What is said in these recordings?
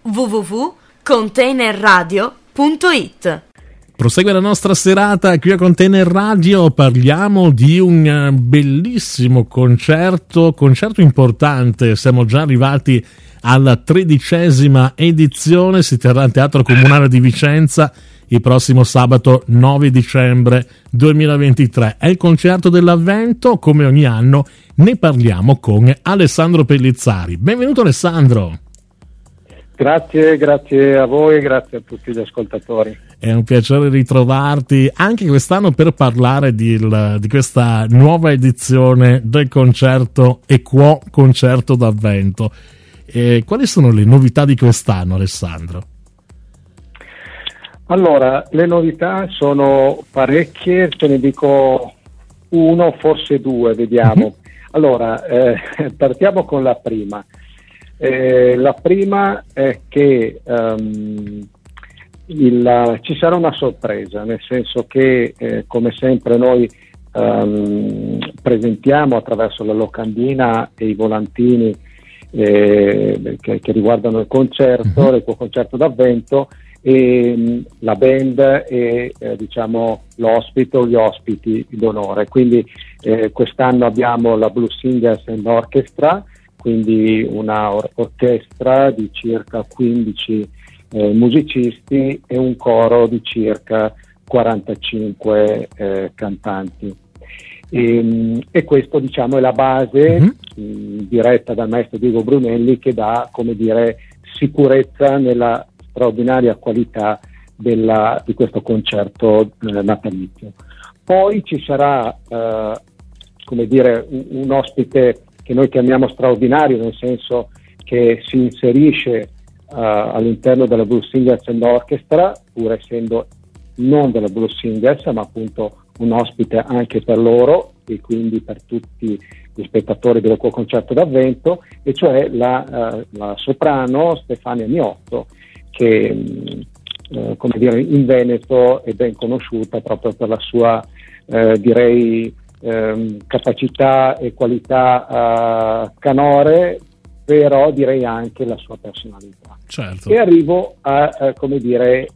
www.containerradio.it. Prosegue la nostra serata qui a Container Radio, parliamo di un bellissimo concerto importante, siamo già arrivati alla 13ª edizione, si terrà al Teatro Comunale di Vicenza il prossimo sabato 9 dicembre 2023. È il concerto dell'Avvento, come ogni anno ne parliamo con Alessandro Pellizzari. Benvenuto Alessandro. Grazie a voi e grazie a tutti gli ascoltatori. È un piacere ritrovarti anche quest'anno per parlare di questa nuova edizione del concerto Equo Concerto d'Avvento. Quali sono le novità di quest'anno, Alessandro? Allora, le novità sono parecchie, te ne dico uno, forse due, vediamo. Allora, partiamo con la prima. La prima è che ci sarà una sorpresa, nel senso che come sempre noi presentiamo attraverso la locandina e i volantini che riguardano il concerto, il concerto d'Avvento, e la band e diciamo l'ospite o gli ospiti d'onore. Quindi quest'anno abbiamo la Blues Singers and Orchestra, quindi una orchestra di circa 15 musicisti e un coro di circa 45 cantanti. E questo diciamo è la base diretta dal maestro Diego Brunelli, che dà, come dire, sicurezza nella straordinaria qualità di questo concerto natalizio. Poi ci sarà come dire un ospite che noi chiamiamo straordinario, nel senso che si inserisce all'interno della Blues Singers and Orchestra, pur essendo non della Blues Singers, ma appunto un ospite anche per loro e quindi per tutti gli spettatori del concerto d'Avvento, e cioè la soprano Stefania Miotto, che come dire in Veneto è ben conosciuta proprio per la sua direi capacità e qualità canore, però direi anche la sua personalità. Certo. E arrivo a come dire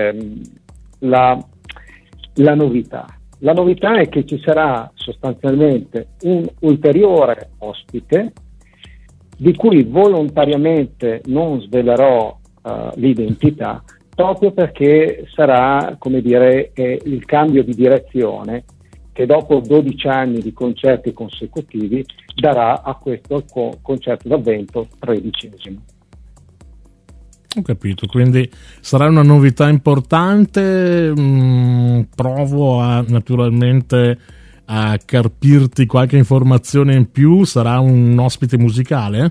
la novità. La novità è che ci sarà sostanzialmente un ulteriore ospite di cui volontariamente non svelerò l'identità, proprio perché sarà, come dire, il cambio di direzione che dopo 12 anni di concerti consecutivi darà a questo concerto d'Avvento 13°. Ho capito, quindi sarà una novità importante. Provo naturalmente a carpirti qualche informazione in più. Sarà un ospite musicale?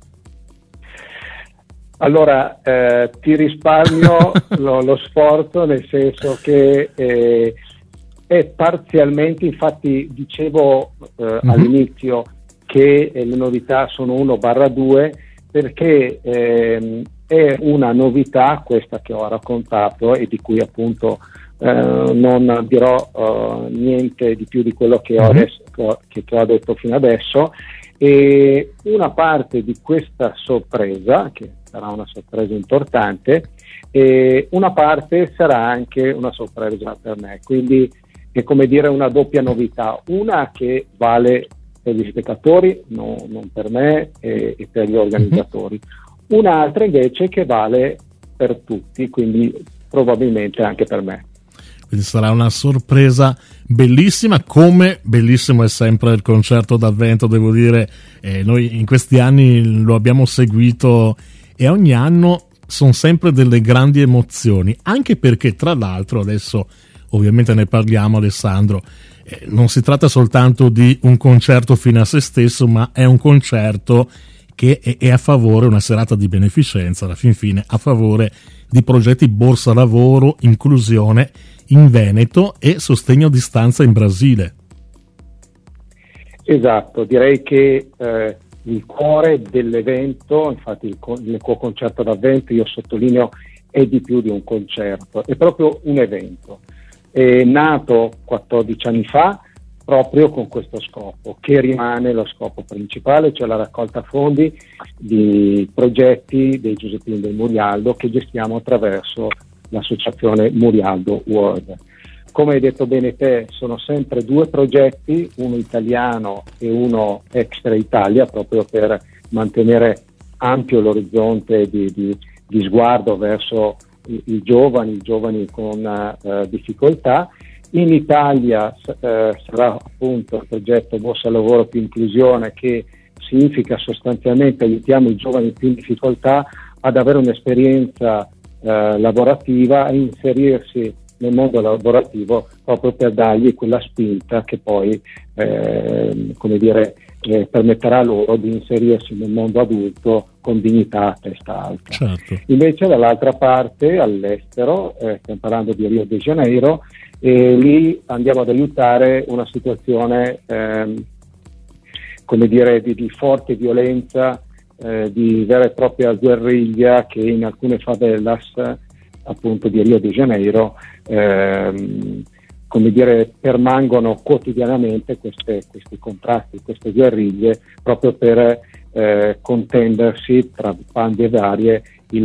Allora, ti risparmio lo sforzo, nel senso che è parzialmente, infatti dicevo all'inizio che le novità sono 1/2, perché è una novità questa che ho raccontato e di cui appunto non dirò niente di più di quello che ho detto fino adesso, e una parte di questa sorpresa, che sarà una sorpresa importante, e una parte sarà anche una sorpresa per me, quindi è come dire una doppia novità, una che vale per gli spettatori, non per me e per gli organizzatori, un'altra invece che vale per tutti, quindi probabilmente anche per me. Quindi sarà una sorpresa bellissima, come bellissimo è sempre il concerto d'Avvento, devo dire. Noi in questi anni lo abbiamo seguito e ogni anno sono sempre delle grandi emozioni, anche perché tra l'altro adesso ovviamente ne parliamo, Alessandro, non si tratta soltanto di un concerto fine a se stesso, ma è un concerto che è a favore, una serata di beneficenza alla fin fine, a favore di progetti Borsa Lavoro, inclusione in Veneto e sostegno a distanza in Brasile. Esatto, direi che il cuore dell'evento, infatti il concerto d'Avvento, io sottolineo, è di più di un concerto, è proprio un evento. È nato 14 anni fa proprio con questo scopo, che rimane lo scopo principale, cioè la raccolta fondi di progetti dei Giuseppini del Murialdo che gestiamo attraverso l'associazione Murialdo World. Come hai detto bene te, sono sempre due progetti, uno italiano e uno extra Italia, proprio per mantenere ampio l'orizzonte di sguardo verso i giovani con difficoltà. In Italia sarà appunto il progetto Borsa Lavoro più Inclusione, che significa sostanzialmente aiutiamo i giovani più in difficoltà ad avere un'esperienza lavorativa, a inserirsi nel mondo lavorativo, proprio per dargli quella spinta che poi permetterà loro di inserirsi nel mondo adulto con dignità a testa alta. Certo. Invece dall'altra parte, all'estero, stiamo parlando di Rio de Janeiro, e lì andiamo ad aiutare una situazione di forte violenza, di vera e propria guerriglia, che in alcune favelas appunto di Rio de Janeiro permangono quotidianamente questi contrasti, queste guerriglie, proprio per contendersi tra bande varie il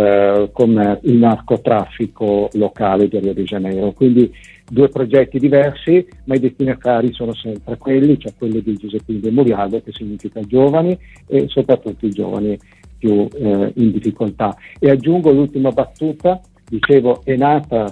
narcotraffico locale di Rio de Janeiro. Quindi due progetti diversi, ma i destinatari sono sempre quelli, cioè quelli di Giuseppini del Murialdo, che significa giovani e soprattutto i giovani più in difficoltà. E aggiungo l'ultima battuta. Dicevo, è nato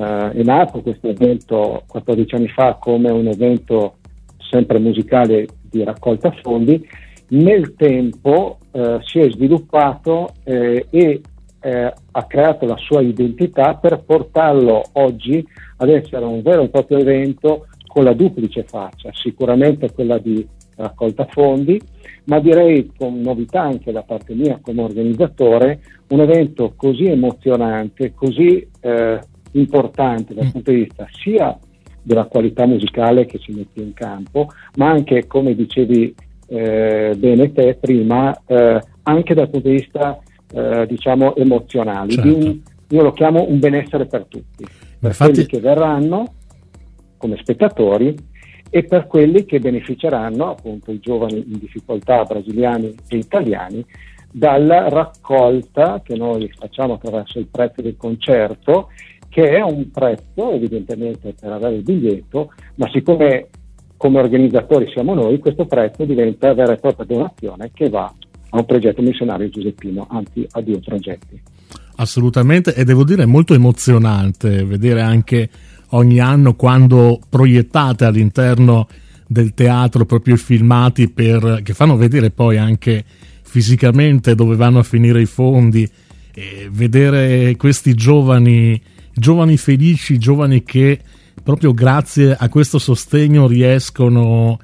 questo evento 14 anni fa come un evento sempre musicale di raccolta fondi. Nel tempo si è sviluppato e ha creato la sua identità per portarlo oggi ad essere un vero e proprio evento con la duplice faccia, sicuramente quella di raccolta fondi, ma direi con novità anche da parte mia come organizzatore, un evento così emozionante, così importante dal punto di vista sia della qualità musicale che si mette in campo, ma anche, come dicevi bene te prima, anche dal punto di vista emozionale. Certo. Io lo chiamo un benessere per tutti, per quelli che verranno come spettatori e per quelli che beneficeranno, appunto i giovani in difficoltà brasiliani e italiani, dalla raccolta che noi facciamo attraverso il prezzo del concerto, che è un prezzo evidentemente per avere il biglietto, ma siccome come organizzatori siamo noi, questo prezzo diventa vera e propria donazione che va a un progetto missionario giuseppino, anzi a due progetti. Assolutamente, e devo dire molto emozionante vedere anche ogni anno quando proiettate all'interno del teatro proprio i filmati che fanno vedere poi anche fisicamente dove vanno a finire i fondi, e vedere questi giovani felici, giovani che proprio grazie a questo sostegno riescono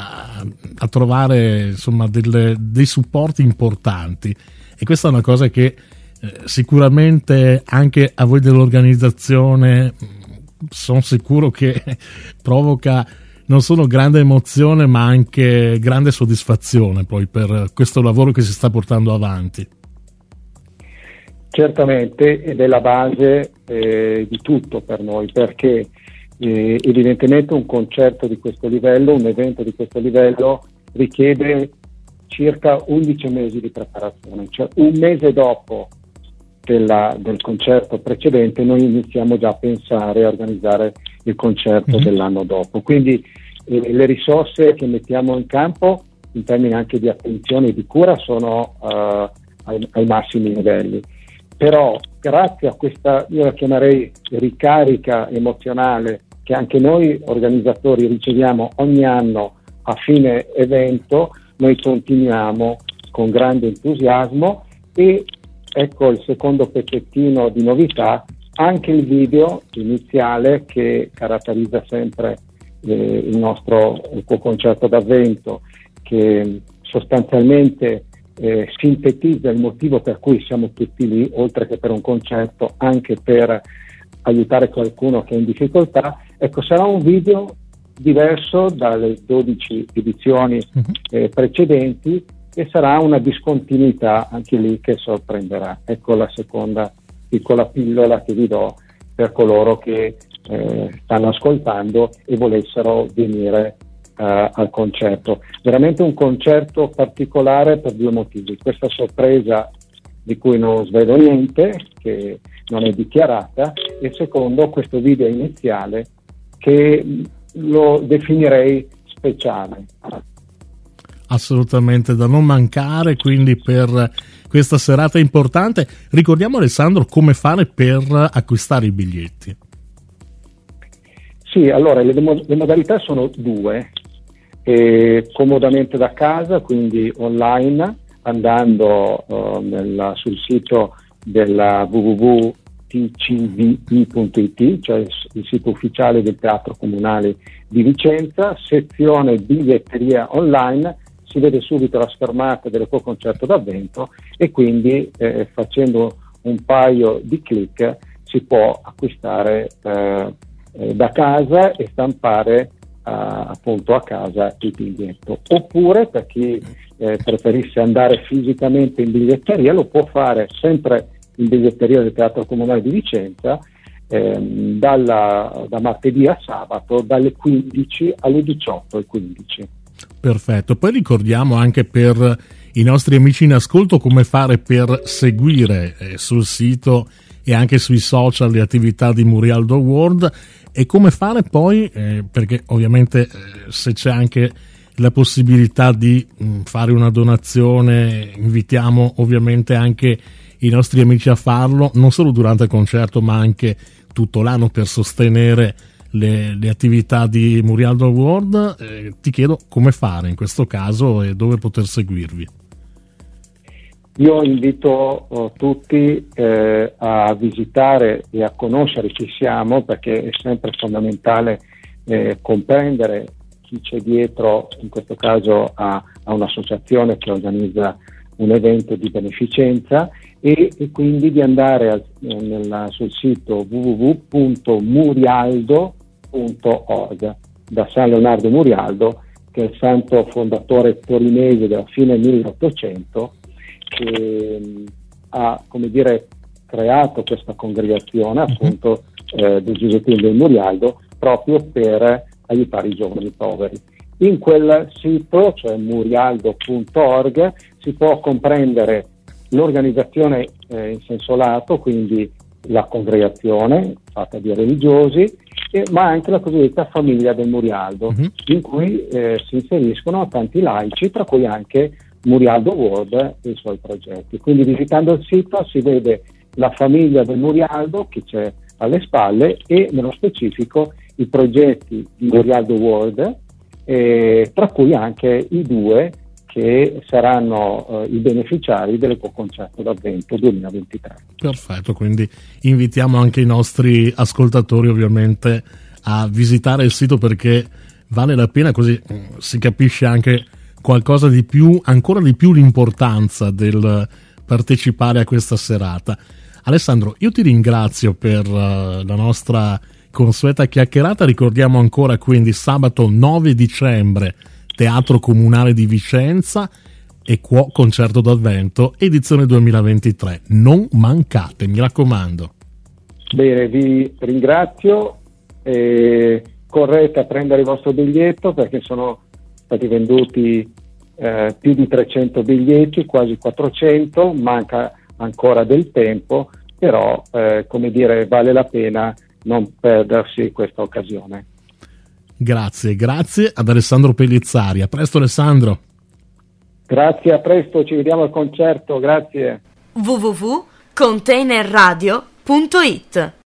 a trovare insomma dei supporti importanti, e questa è una cosa che sicuramente anche a voi dell'organizzazione sono sicuro che provoca non solo grande emozione ma anche grande soddisfazione poi per questo lavoro che si sta portando avanti. Certamente, ed è la base di tutto per noi, perché evidentemente un concerto di questo livello, un evento di questo livello richiede circa 11 mesi di preparazione, cioè un mese dopo del concerto precedente noi iniziamo già a pensare a organizzare il concerto dell'anno dopo. Quindi le risorse che mettiamo in campo in termini anche di attenzione e di cura sono ai massimi livelli, però grazie a questa, io la chiamerei ricarica emozionale, che anche noi organizzatori riceviamo ogni anno a fine evento, noi continuiamo con grande entusiasmo. E ecco il secondo pezzettino di novità, anche il video iniziale che caratterizza sempre il nostro concerto d'avvento, che sostanzialmente sintetizza il motivo per cui siamo tutti lì, oltre che per un concerto, anche per aiutare qualcuno che è in difficoltà. Ecco, sarà un video diverso dalle 12 edizioni precedenti, e sarà una discontinuità anche lì che sorprenderà. Ecco la seconda piccola pillola che vi do per coloro che stanno ascoltando e volessero venire al concerto. Veramente un concerto particolare per due motivi: questa sorpresa di cui non svelo niente, che non è dichiarata, e secondo, questo video iniziale che lo definirei speciale. Assolutamente da non mancare, quindi per questa serata importante. Ricordiamo, Alessandro, come fare per acquistare i biglietti. Sì, allora le modalità sono due: comodamente da casa, quindi online, andando sul sito della www.tcvi.it, cioè il sito ufficiale del Teatro Comunale di Vicenza, sezione biglietteria online. Si vede subito la schermata dell'Ecoconcerto d'Avvento e quindi facendo un paio di clic si può acquistare da casa e stampare appunto a casa il biglietto. Oppure, per chi preferisse andare fisicamente in biglietteria, lo può fare sempre in biglietteria del Teatro Comunale di Vicenza da martedì a sabato, dalle 15 alle 18:15. Perfetto, poi ricordiamo anche per i nostri amici in ascolto come fare per seguire sul sito e anche sui social le attività di Murialdo World, e come fare poi, perché ovviamente se c'è anche la possibilità di fare una donazione, invitiamo ovviamente anche i nostri amici a farlo, non solo durante il concerto ma anche tutto l'anno, per sostenere le attività di Murialdo World. Ti chiedo come fare in questo caso e dove poter seguirvi. Io invito tutti a visitare e a conoscere chi siamo, perché è sempre fondamentale comprendere chi c'è dietro, in questo caso a un'associazione che organizza un evento di beneficenza, e quindi di andare sul sito www.murialdo.org, da San Leonardo Murialdo, che è il santo fondatore torinese della fine 1800, che ha, come dire, creato questa congregazione appunto del Giuseppino del Murialdo, proprio per aiutare i giovani poveri. In quel sito, cioè murialdo.org, si può comprendere l'organizzazione in senso lato, quindi la congregazione fatta di religiosi, ma anche la cosiddetta famiglia del Murialdo, in cui si inseriscono tanti laici, tra cui anche Murialdo World e i suoi progetti. Quindi visitando il sito si vede la famiglia del Murialdo che c'è alle spalle, e nello specifico i progetti di Murialdo World, tra cui anche i due che saranno i beneficiari dell'Ecoconcerto d'Avvento 2023. Perfetto, quindi invitiamo anche i nostri ascoltatori ovviamente a visitare il sito, perché vale la pena, così si capisce anche qualcosa di più, ancora di più l'importanza del partecipare a questa serata. Alessandro, io ti ringrazio per la nostra consueta chiacchierata. Ricordiamo ancora quindi sabato 9 dicembre Teatro Comunale di Vicenza e Quo Concerto d'Avvento edizione 2023. Non mancate, mi raccomando. Bene, vi ringrazio, correte a prendere il vostro biglietto, perché sono stati venduti più di 300 biglietti, quasi 400, manca ancora del tempo, però come dire, vale la pena non perdersi questa occasione. Grazie ad Alessandro Pellizzari. A presto Alessandro. Grazie, a presto, ci vediamo al concerto, grazie. www.containerradio.it